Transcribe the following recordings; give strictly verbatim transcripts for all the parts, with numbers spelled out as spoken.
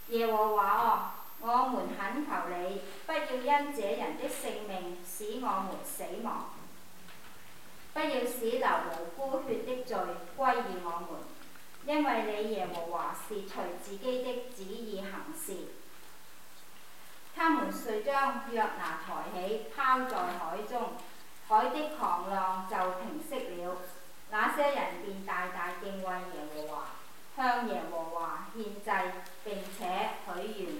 耶和華哦，我們懇求你，不要因這人的性命使我們死亡，不要使流無辜血的罪歸於我們，因為你耶和華是隨自己的旨意行事。他們遂將約拿抬起，拋在海中，海的狂浪就平息了。那些人便大大敬畏耶和華，向耶和華獻祭，並且許願。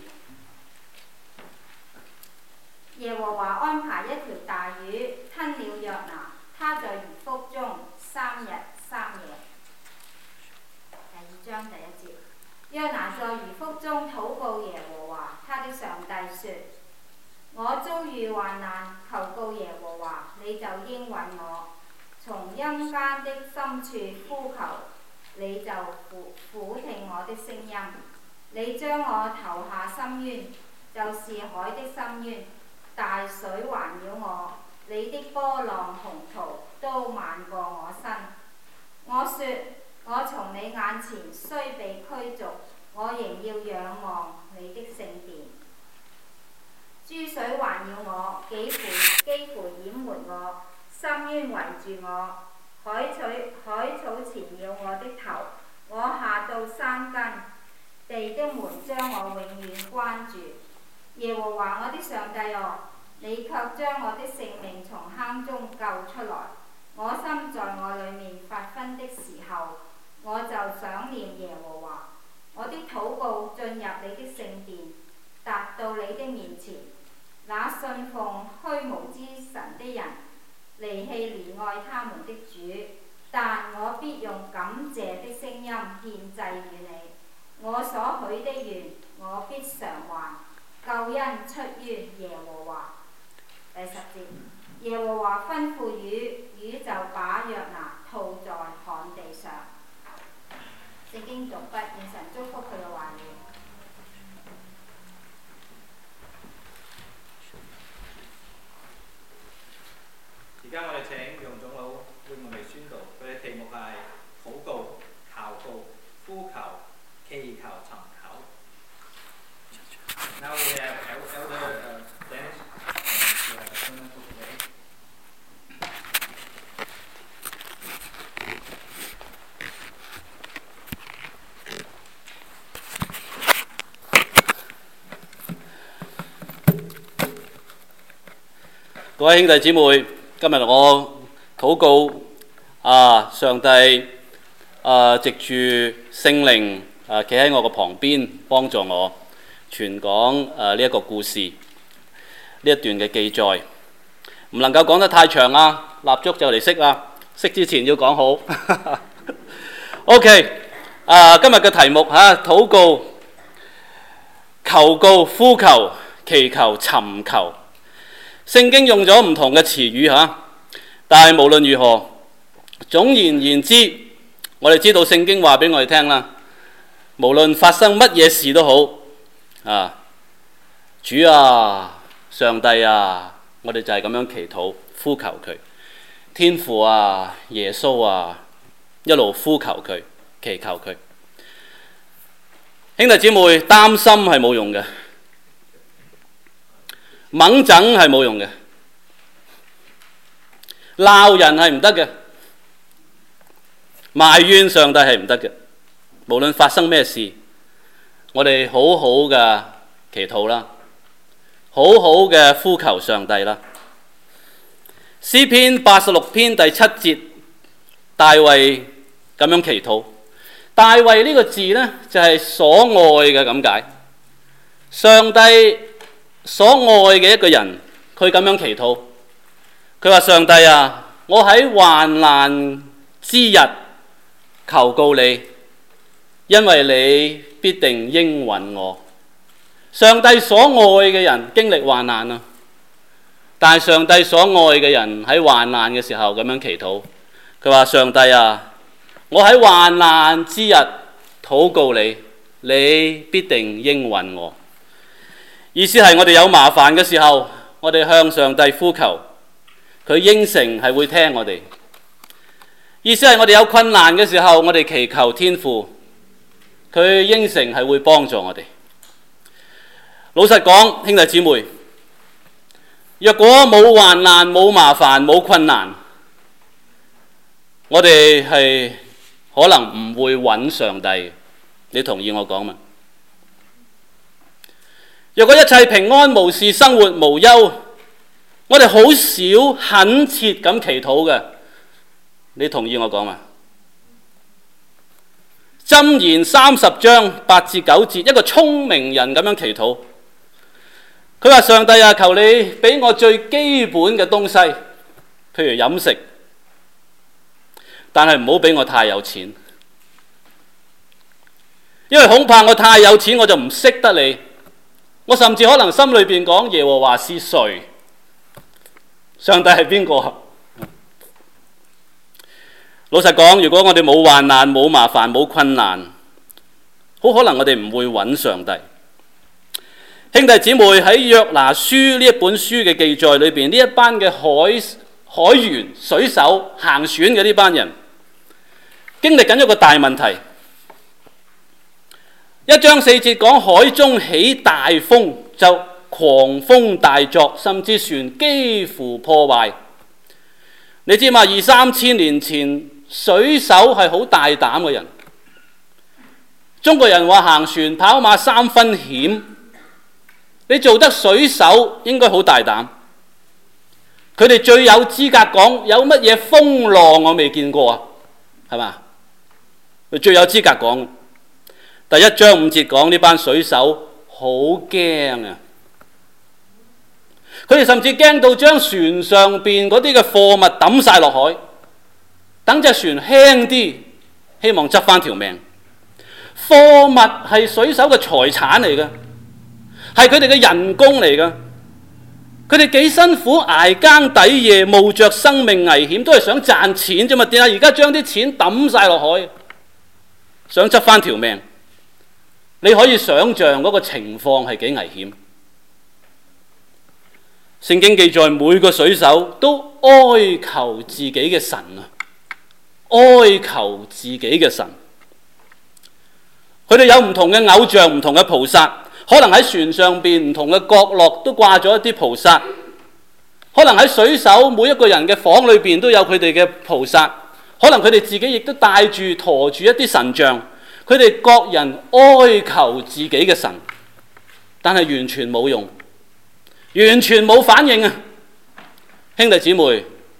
耶和華安排一條大魚吞了約拿，他在魚腹中三日三夜。第二章第一節。約拿在魚腹中禱告耶和華，他的上帝說：我遭遇患難，求告耶和華，你就應允我；從陰間的深處呼求，你就俯俯聽我的聲音。你將我投下深淵，就是海的深淵，大水環繞我，你的波浪洪濤都漫過我身。我說：我從你眼前雖被驅逐，我仍要仰望你的聖殿。諸水環繞我，幾乎幾乎淹沒我，深淵圍住我，海草海草纏繞我的頭。我下到山根，地的門將我永遠關住。耶和華我的上帝哦，你卻將我的性命從坑中救出來。我心在我裏面發昏的時候，我就想念耶和華。我的禱告進入你的聖殿，達到你的面前。那信奉虛無之神的人，離棄憐愛他們的主，但我必用感謝的聲音獻祭與你。我所許的願，我必償還。救恩出於耶和華。第十節，耶和華吩咐魚，魚就把約拿吐在旱地上。聖經讀畢，願神祝福佢嘅話語。 而家我哋請楊總老為我哋宣讀，佢嘅題目係禱告、求告、呼求、祈求、尋求。Now we have Elder uh, Dennis and uh, the sermon for today. 各位兄弟姊妹，今日我禱告啊，上帝啊，藉住聖靈啊，企喺我個旁邊，幫助我傳講啊呢一個故事，呢一段嘅記載，唔能夠講得太長啊，蠟燭就嚟熄啦，熄之前要講好。OK， 啊，今日嘅題目嚇，禱告、求告、呼求、祈求、尋求。聖經用咗唔同嘅詞語嚇，但係無論如何，總而言之，我哋知道聖經話俾我哋聽啦。無論發生乜嘢事都好，啊，主啊，上帝啊，我哋就係咁樣祈禱、呼求佢。天父啊，耶穌啊，一路呼求佢、祈求佢。兄弟姊妹，擔心係冇用嘅。猛整係冇用嘅，鬧人係唔得嘅，埋怨上帝係唔得嘅。無論發生咩事，我哋好好嘅祈禱啦，好好嘅呼求上帝啦。詩篇八十六篇第七節，大衛咁樣祈禱。大衛呢個字呢，就係所愛嘅咁解。上帝所愛嘅一個人，佢咁樣祈禱，佢話：上帝啊，我喺患難之日求告你，因為你必定應允我。上帝所愛嘅人經歷患難啊，但係上帝所愛嘅人喺患難嘅時候咁樣祈禱，佢話：上帝啊，我喺患難之日禱告你，你必定應允我。意思係我哋有麻煩嘅時候，我哋向上帝呼求，佢應承係會聽我哋。意思係我哋有困難嘅時候，我哋祈求天父，佢應承係會幫助我哋。 老實講，兄弟姊妹，若果冇患難、冇麻煩、冇困難，我哋係可能唔會揾上帝。你同意我講嘛？若果一切平安無事、生活無憂，我哋好少懇切咁祈禱嘅。你同意我講嘛？箴言三十章八至九節，一個聰明人咁樣祈禱。佢話：上帝啊，求你俾我最基本嘅東西，譬如飲食，但係唔好俾我太有錢，因為恐怕我太有錢，我就唔識得你。我甚至可能心裏邊講耶和華是誰？上帝係邊個？老實講，如果我哋冇患難、冇麻煩、冇困難，好可能我哋唔會揾上帝。兄弟姊妹，喺約拿書呢一本書嘅記載裏邊，呢一班嘅海海員、水手、行船嘅呢班人，經歷緊一個大問題。一章四節講海中起大風，就狂風大作，甚至船幾乎破壞。你知嘛？二三千年前，水手係好大膽嘅人。中國人話行船跑馬三分險。你做得水手應該好大膽。佢哋最有資格講有乜嘢風浪我未見過啊？係嘛？佢最有資格講。第一章五節講呢班水手好驚啊！佢哋甚至驚到將船上邊嗰啲嘅貨物抌晒落海，等隻船輕啲，希望執翻條命。貨物係水手嘅財產嚟嘅，係佢哋嘅人工嚟嘅。佢哋幾辛苦捱更抵夜，冒着生命危險，都係想賺錢啫嘛。點解而家將啲錢抌晒落海，想執翻條命？你可以想象嗰個情況係幾危險。聖經記載每個水手都哀求自己嘅神啊，哀求自己嘅神。佢哋有唔同嘅偶像，唔同嘅菩薩，可能喺船上邊唔同嘅角落都掛咗一啲菩薩，可能喺水手每一個人嘅房裏邊都有佢哋嘅菩薩，可能佢哋自己亦都帶住馱住一啲神像。佢哋各人哀求自己嘅神，但係完全冇用，完全冇反應啊！兄弟姊妹，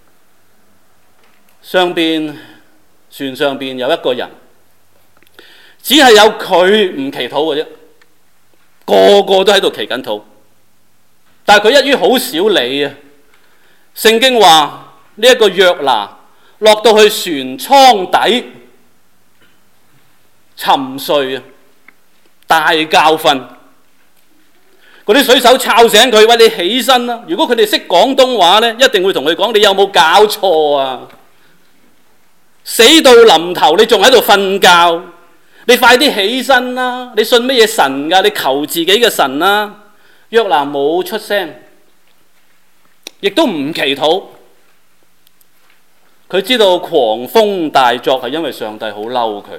上邊船上邊有一個人，只係有佢唔祈禱嘅啫，個個都喺度祈緊禱，但係佢一於好少理啊！聖經話呢一個約拿落到去船艙底沉睡啊，大覺瞓。嗰啲水手吵醒佢，喂，你起身啦！如果佢哋識廣東話呢，一定會同佢講：你有冇搞錯啊？死到臨頭，你仲喺度瞓覺？你快啲起身啦！你信乜嘢神㗎？你求自己嘅神啦！約拿冇出聲，亦都唔祈禱。佢知道狂風大作係因為上帝好嬲佢。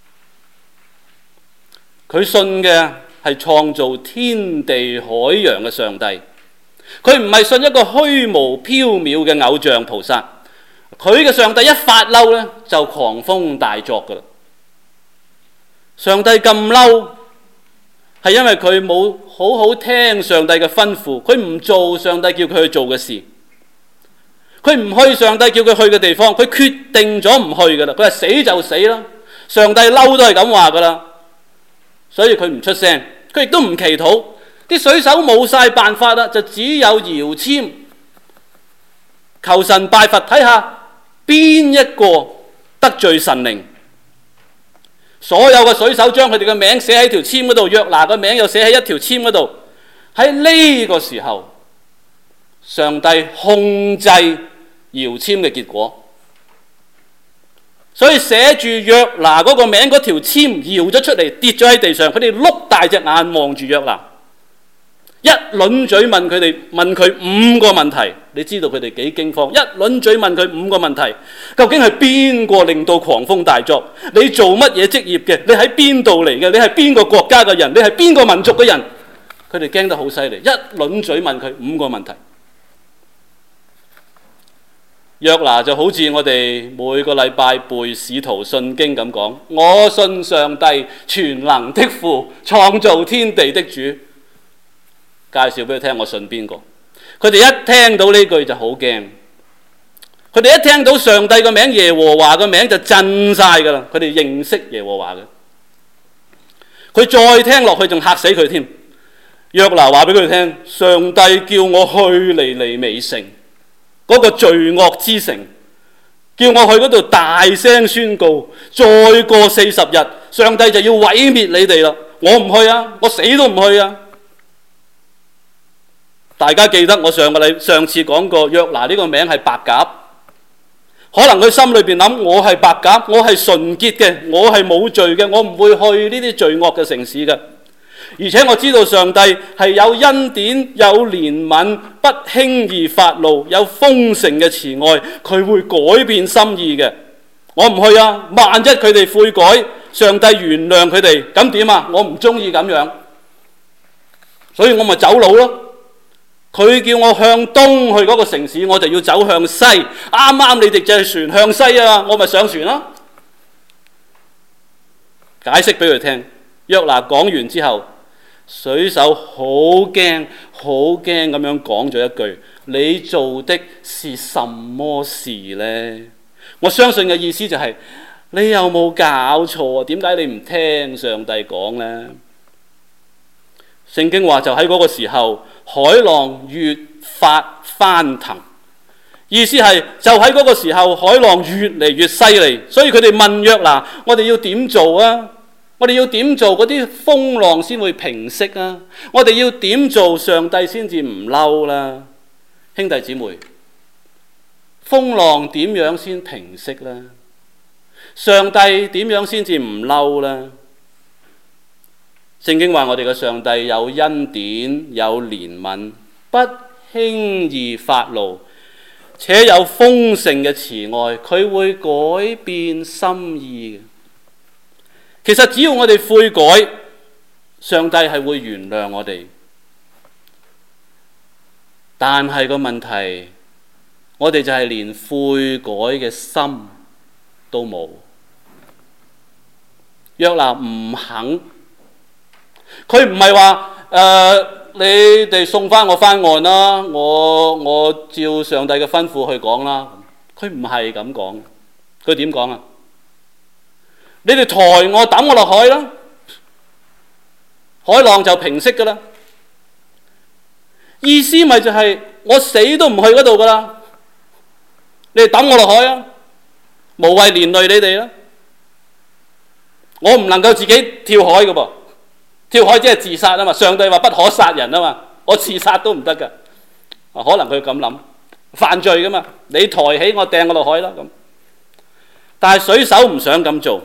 佢信嘅係創造天地海洋嘅上帝，佢唔係信一個虛無縹緲嘅偶像菩薩。佢嘅上帝一發嬲咧，就狂風大作噶啦。上帝咁嬲，係因為佢冇好好聽上帝嘅吩咐，佢唔做上帝叫佢去做嘅事，佢唔去上帝叫佢去嘅地方，佢決定咗唔去噶啦。佢話死就死啦，上帝嬲都係咁話噶啦。所以佢唔出聲，佢亦都唔祈禱。啲水手冇晒辦法啦，就只有搖籤求神拜佛，睇下邊一個得罪神靈。所有嘅水手將佢哋嘅名寫喺條籤嗰度，約拿嘅名又寫喺一條籤嗰度。喺呢個時候，上帝控制搖籤嘅結果。所以寫住約拿嗰個名嗰條籤搖咗出嚟，跌咗喺地上。佢哋碌大隻眼望住約拿，一輪嘴問佢哋問佢五個問題。你知道佢哋幾驚慌？一輪嘴問佢五個問題，究竟係邊個令到狂風大作？你做乜嘢職業嘅？你喺邊度嚟嘅？你係邊個國家嘅人？你係邊個民族嘅人？ 佢哋驚得好犀利，一輪嘴問佢五個問題。約拿就好似我哋每個禮拜背使徒信經咁講，我信上帝全能的父，創造天地的主。介紹俾佢聽，我信邊個？佢哋一聽到呢句就好驚，佢哋一聽到上帝個名耶和華個名就震晒噶啦，佢哋認識耶和華嘅。佢再聽落去仲嚇死佢添。約拿話俾佢聽，上帝叫我去尼尼微城，嗰個罪惡之城，叫我去嗰度大聲宣告，再過四十日，上帝就要毀滅你哋啦！我唔去啊，我死都唔去啊！大家記得我上個禮上次講過，約拿呢個名係白鴿，可能佢心裏邊諗，我係白鴿，我係純潔嘅，我係冇罪嘅，我唔會去呢啲罪惡嘅城市嘅。而且我知道上帝係有恩典、有憐憫，不輕易發怒，有豐盛嘅慈愛，佢會改變心意嘅。我唔去啊！萬一佢哋悔改，上帝原諒佢哋，咁點啊？我唔中意咁樣，所以我咪走佬咯。佢叫我向東去嗰個城市，我就要走向西。啱啱你哋隻船向西啊，我咪上船咯。解釋俾佢聽。約拿講完之後，水手好驚好驚咁樣講咗一句：你做的是什麼事呢？我相信嘅意思就係、是、你有冇搞錯？點解你唔聽上帝講呢？聖經話就喺嗰個時候，海浪越發翻騰，意思係就喺嗰個時候，海浪越嚟越犀利。所以佢哋問約拿：我哋要點做啊？我哋要點做嗰啲風浪先會平息啊？我哋要點做上帝先至唔嬲啦？兄弟姊妹，風浪點樣先平息呢？上帝點樣先至唔嬲呢？聖經話我哋嘅上帝有恩典，有憐憫，不輕易發怒，且有豐盛嘅慈愛，佢會改變心意嘅。其實只要我哋悔改，上帝係會原諒我哋。但係個問題，我哋就係連悔改嘅心都冇。約拿唔肯，佢唔係話誒你哋送翻我翻岸啦，我我照上帝嘅吩咐去講啦。佢唔係咁講，佢點講啊？你哋抬我抌我落海啦，海浪就平息噶啦。意思咪就係我死都唔去嗰度噶啦，你哋抌我落海啊，無謂連累你哋啦。我唔能夠自己跳海噶噃，跳海即係自殺啊嘛。上帝話不可殺人啊嘛，我自殺都唔得噶。可能佢咁諗，犯罪噶嘛。你抬起我掟我落海啦咁。但係水手唔想咁做。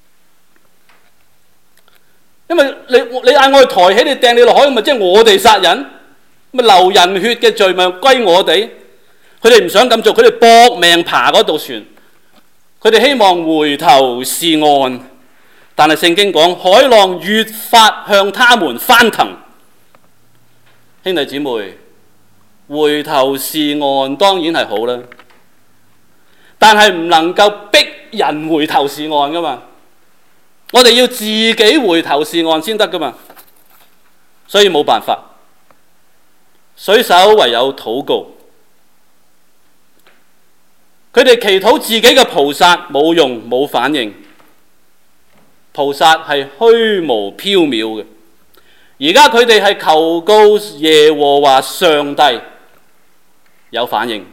因為你你嗌我去抬起你掟你落海，咪即係我哋殺人，咪流人血嘅罪咪歸我哋。佢哋唔想咁做，佢哋搏命爬嗰度船，佢哋希望回頭是岸。但係聖經講海浪越發向他們翻騰。兄弟姊妹，回頭是岸當然係好啦，但係唔能夠逼人回頭是岸噶嘛。我哋要自己回頭是岸先得噶嘛，所以冇辦法，水手唯有禱告。佢哋祈禱自己嘅菩薩冇用，冇反應。菩薩係虛無縹緲嘅，而家佢哋係求告耶和華上帝，有反應。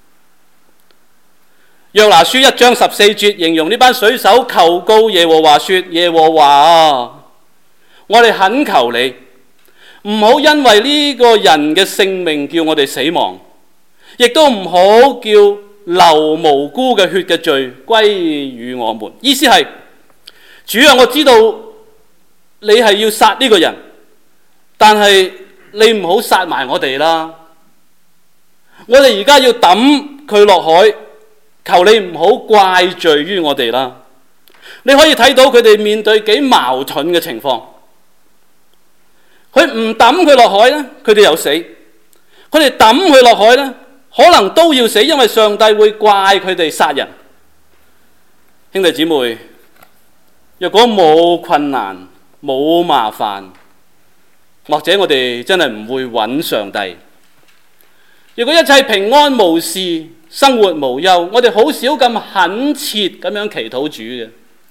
約拿書一章十四節形容呢班水手求告耶和華說：耶和華啊，我哋懇求你，唔好因為呢個人嘅性命叫我哋死亡，亦都唔好叫流無辜嘅血嘅罪歸於我們。意思係，主啊，我知道你係要殺呢個人，但係你唔好殺埋我哋啦。我哋而家要抌佢落海，求你唔好怪罪於我哋啦。你可以睇到佢哋面對幾矛盾嘅情況。 佢唔抌佢落海呢，佢哋又死；佢哋抌佢落海呢，可能都要死，因為上帝會怪佢哋殺人。兄弟姊妹，若果冇困難、冇麻煩，或者我哋真係唔會揾上帝。如果一切平安無事、生活無憂，我哋好少咁懇切咁樣祈禱主嘅。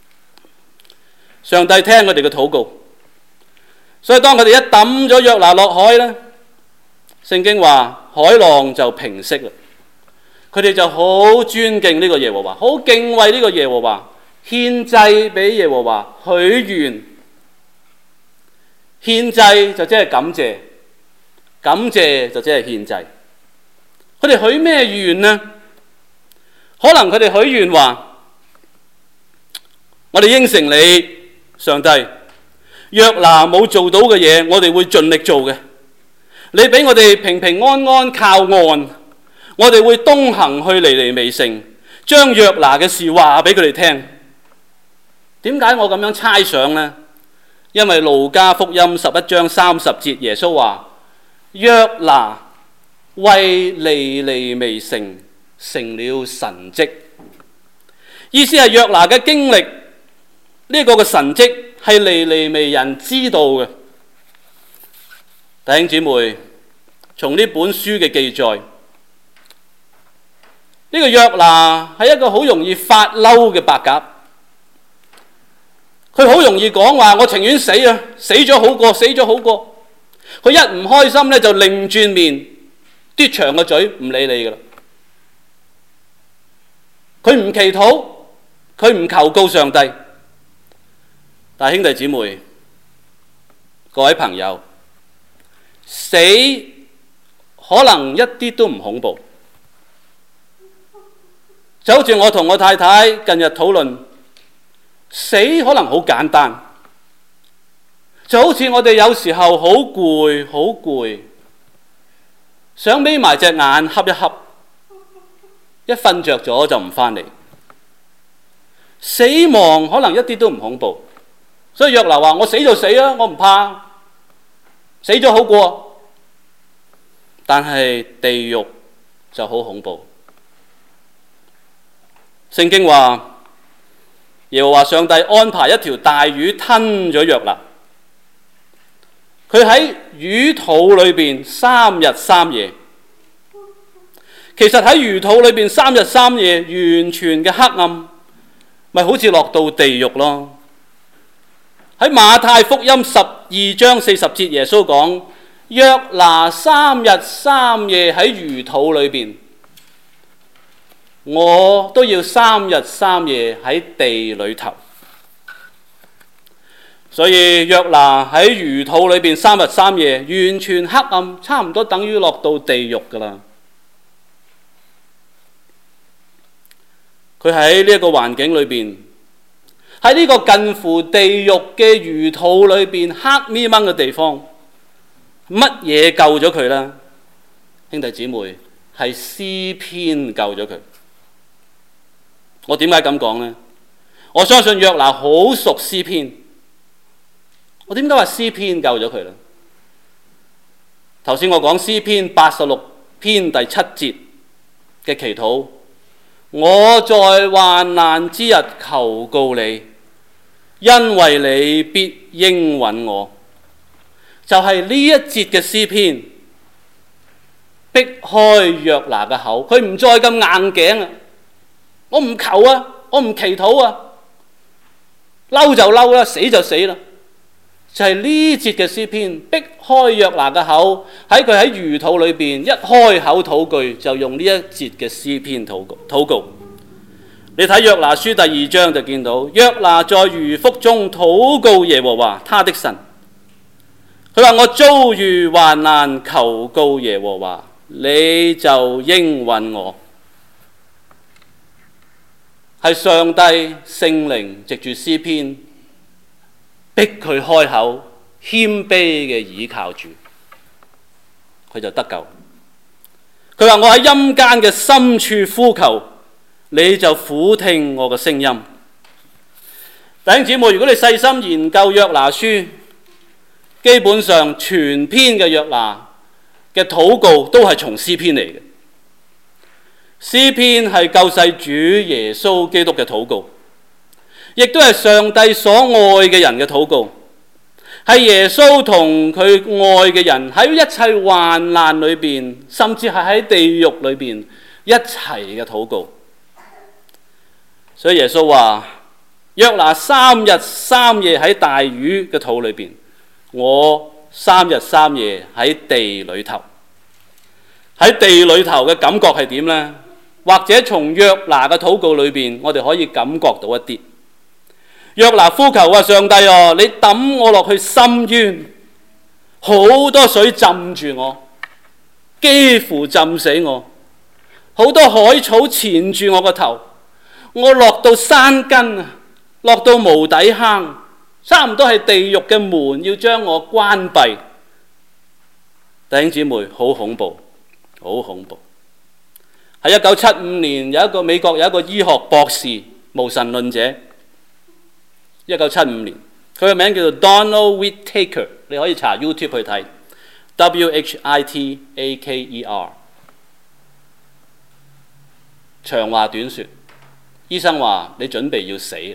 上帝聽我哋嘅禱告，所以當佢哋一抌咗約拿落海呢，聖經話海浪就平息啦。佢哋就好尊敬呢個耶和華，好敬畏呢個耶和華，獻祭俾耶和華，許願。獻祭就即係感謝，感謝就即係獻祭。佢哋許咩願呢？可能佢哋許願話：我哋應承你，上帝，約拿冇做到嘅嘢，我哋會盡力做嘅。你俾我哋平平安安靠岸，我哋會東行去尼尼微城，將約拿嘅事話俾佢哋聽。點解我咁樣猜想呢？因為路加福音十一章三十節，耶穌話：約拿為尼尼微城成了神蹟。意思係約拿嘅經歷，呢個嘅神蹟係尼尼微人知道嘅。弟兄姊妹，從呢本書嘅記載，呢個約拿係一個好容易發嬲嘅白鴿。佢好容易講話，我情願死啊，死咗好過，死咗好過。佢一唔開心咧，就擰轉面，嘟長個嘴，唔理你噶啦。佢唔祈禱，佢唔求告上帝。但係兄弟姊妹，各位朋友，死可能一啲都唔恐怖。就好似我同我太太近日討論，死可能好簡單，就好似我哋有時候好攰好攰，想眯埋隻眼瞌一瞌，一瞓着咗就唔返嚟。死亡可能一啲都唔恐怖，所以約拿話：我死就死啦，我唔怕，死咗好過。但係地獄就好恐怖。聖經話，耶和華上帝安排一條大魚吞咗約拿，佢喺魚肚裏邊三日三夜。其實喺魚肚裏邊三日三夜，完全嘅黑暗，咪好似落到地獄咯。喺馬太福音十二章四十節，耶穌講：約拿三日三夜喺魚肚裏邊，我都要三日三夜喺地裏頭。所以約拿喺魚肚裏邊三日三夜，完全黑暗，差唔多等於落到地獄噶啦。佢喺呢一個環境裏邊，喺呢個近乎地獄嘅魚肚裏邊，黑咪掹嘅地方，乜嘢救咗佢呢？兄弟姊妹，係詩篇救咗佢。我點解咁講呢？我相信約拿好熟詩篇。我點解話詩篇救咗佢呢？頭先我講詩篇八十六篇第七節嘅祈禱，我在患難之日求告你，因為你必應允我。就係、是、呢一節嘅詩篇，逼開約拿嘅口，佢唔再咁硬頸啊！我唔求啊，我唔祈禱啊，嬲就嬲啦，死就死啦。就係呢節嘅詩篇，逼開約拿嘅口，喺佢喺魚肚裏邊一開口禱句，就用呢一節嘅詩篇禱告。禱告，你睇約拿書第二章就見到，約拿在魚腹中禱告耶和華他的神。佢話：我遭遇患難，求告耶和華，你就應允我。係上帝聖靈藉住詩篇逼佢開口，謙卑嘅倚靠住，佢就得救。佢話：我喺陰間嘅深處呼求，你就俯聽我嘅聲音。弟兄姊妹，如果你細心研究約拿書， 基本上全篇嘅約拿嘅禱告都係從詩篇嚟嘅。詩篇係救世主耶穌基督嘅禱告，亦都係上帝所愛嘅人嘅禱告，係耶穌同佢愛嘅人喺一切患難裏邊，甚至係喺地獄裏邊一齊嘅禱告。所以耶穌話：約拿三日三夜喺大魚嘅肚裏邊，我三日三夜喺地裏頭。喺地裏頭嘅感覺係點呢？或者從約拿嘅禱告裏邊，我哋可以感覺到一啲。約拿呼求話：上帝哦，你抌我落去深淵，好多水浸住我，幾乎浸死我，好多海草纏住我個頭，我落到山根啊，落到無底坑，差唔多係地獄嘅門要將我關閉。弟兄姊妹，好恐怖，好恐怖。喺一九七五年，有一個美國有一個醫學博士，無神論者。一九七五年，佢嘅名叫做 Donald Whittaker， 你可以查 YouTube 去睇 W H I T A K E R。長話短說，醫生話你準備要死。喺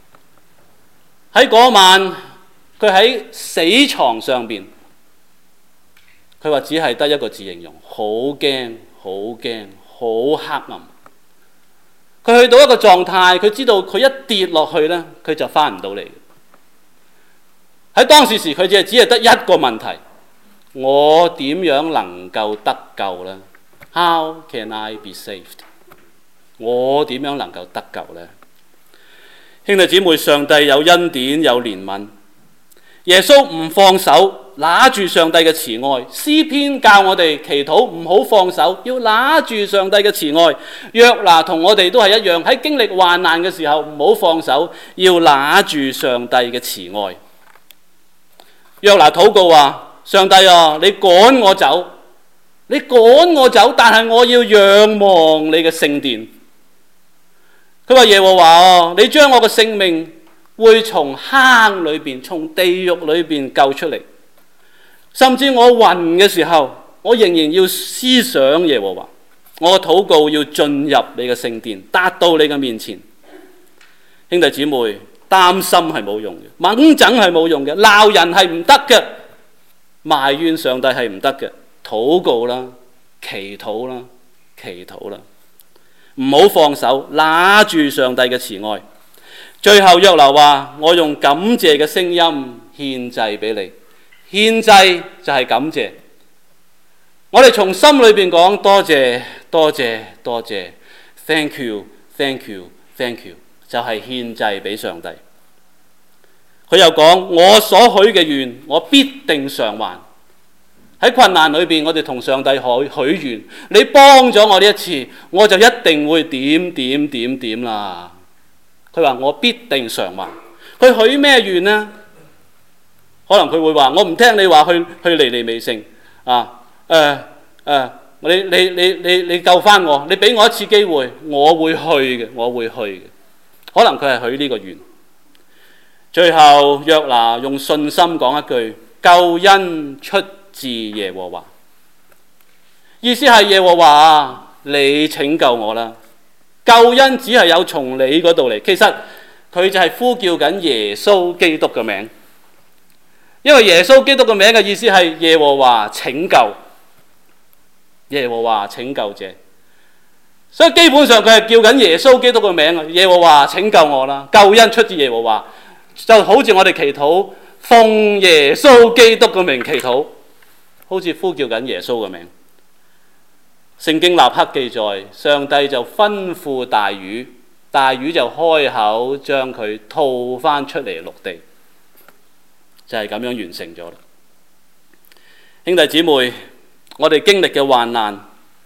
嗰晚，佢喺死床上邊，佢話只係得一個字形容：好驚，好驚，好黑暗。佢去到一個狀態，佢知道佢一跌落去呢，佢就翻唔到嚟。喺當時時，佢只係只係得一個問題：我點樣能夠得救呢？ How can I be saved？ 我點樣能夠得救呢？兄弟姊妹，上帝有恩典，有憐憫。耶穌唔放手，拿住上帝嘅慈愛。詩篇教我哋祈禱唔好放手，要拿住上帝嘅慈愛。約拿同我哋都係一樣，喺經歷患難嘅時候唔好放手，要拿住上帝嘅慈愛。約拿禱告話：上帝啊，你趕我走，你趕我走，但係我要仰望你嘅聖殿。佢話：耶和華啊，你將我嘅性命會從坑裏邊、從地獄裏邊救出嚟，甚至我暈嘅時候，我仍然要思想耶和華。我嘅禱告要進入你嘅聖殿，達到你嘅面前。兄弟姊妹，擔心係冇用嘅，猛整係冇用嘅，鬧人係唔得嘅，埋怨上帝係唔得嘅。禱告啦，祈禱啦，祈禱啦，唔好放手，拿住上帝嘅慈愛。最後約拿話：我用感謝嘅聲音獻祭俾你。獻祭就係感謝。我哋從心裏邊講多謝多謝多謝 ，thank you thank you thank you， 就係獻祭俾上帝。佢又講：我所許嘅願，我必定償還。喺困難裏邊，我哋同上帝許許願，你幫咗我呢一次，我就一定會點點點點啦。佢話：我必定償還。佢許咩願呢？可能佢會話：我唔聽你話去去尼尼微城啊！誒、呃、誒、呃，你你你你你救翻我，你俾我一次機會，我會去嘅，我會去嘅。可能佢係許呢個願。最後約拿用信心講一句：救恩出自耶和華。意思係耶和華啊，你拯救我啦！救恩只係有從你嗰度嚟，其實佢就係呼叫緊耶穌基督嘅名，因為耶穌基督嘅名嘅意思係耶和華拯救，耶和華拯救者，所以基本上佢係叫緊耶穌基督嘅名啊！耶和華拯救我啦，救恩出自耶和華，就好似我哋祈禱奉耶穌基督嘅名祈禱，好似呼叫緊耶穌嘅名。聖經立刻記載，上帝就吩咐大魚，大魚就開口將佢吐翻出嚟陸地，就係咁樣完成咗啦。兄弟姊妹，我哋經歷嘅患難，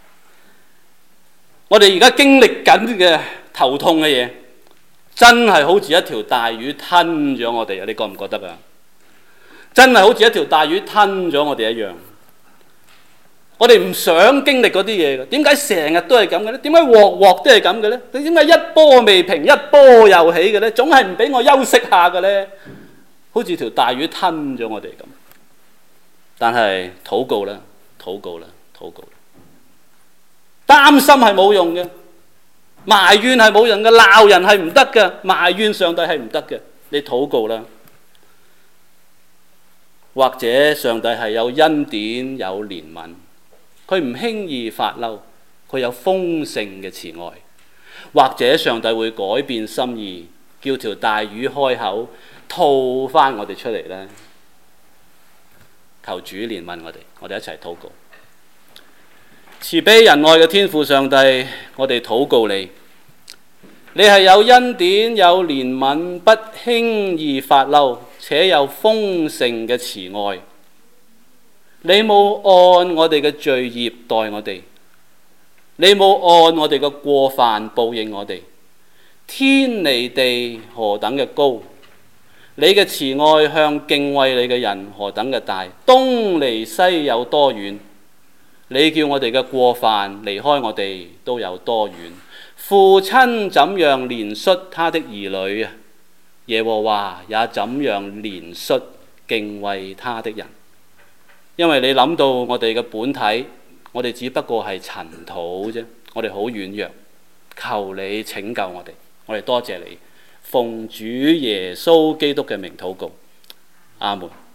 我哋而家經歷緊嘅頭痛嘅嘢，真係好似一條大魚吞咗我哋啊！你覺唔覺得啊？真係好似一條大魚吞咗我哋一樣。我哋唔想經歷嗰啲嘢嘅，點解成日都係咁嘅咧？點解鑊鑊都係咁嘅咧？你點解一波未平一波又起嘅咧？總係唔俾我休息下嘅咧？好似條大魚吞咗我哋咁。 但係禱告啦，禱告啦，禱告啦。擔心係冇用嘅，埋怨係冇用嘅，鬧人係唔得嘅，埋怨上帝係唔得嘅。你禱告啦，或者上帝係有恩典有憐憫，佢唔輕易發嬲，佢有豐盛嘅慈愛。或者上帝會改變心意，叫條大魚開口吐返我哋出嚟呢。求主憐憫我哋，我哋一齊禱告。慈悲仁愛嘅天父上帝，我哋禱告你，你係有恩典有憐憫，不輕易發嬲，且有豐盛嘅慈愛。你冇按我哋嘅罪孽待我哋，你冇按我哋嘅過犯報應我哋。天離地何等嘅高，你嘅慈愛向敬畏你嘅人何等嘅大，東離西有多遠？你叫我哋嘅過犯離開我哋都有多遠？父親怎樣憐恤他的兒女，耶和華也怎樣憐恤敬畏他的人。因為你諗到我哋嘅本體，我哋只不過係塵土啫，我哋好軟弱，求你拯救我哋，我哋多謝你，奉主耶穌基督嘅名禱告，阿門。